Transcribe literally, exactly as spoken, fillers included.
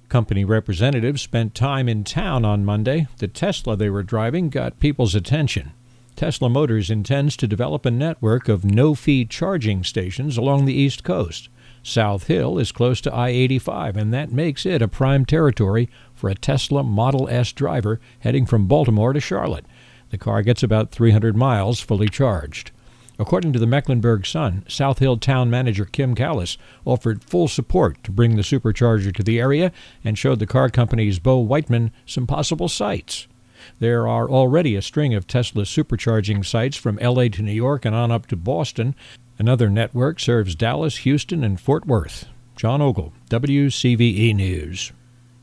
Company representatives spent time in town on Monday. The Tesla they were driving got people's attention. Tesla Motors intends to develop a network of no-fee charging stations along the East Coast. South Hill is close to I eighty-five, and that makes it a prime territory for a Tesla Model S driver heading from Baltimore to Charlotte. The car gets about three hundred miles fully charged. According to the Mecklenburg Sun, South Hill town manager Kim Callis offered full support to bring the supercharger to the area and showed the car company's Bo Whiteman some possible sites. There are already a string of Tesla supercharging sites from L A to New York and on up to Boston. Another network serves Dallas, Houston, and Fort Worth. John Ogle, W C V E News.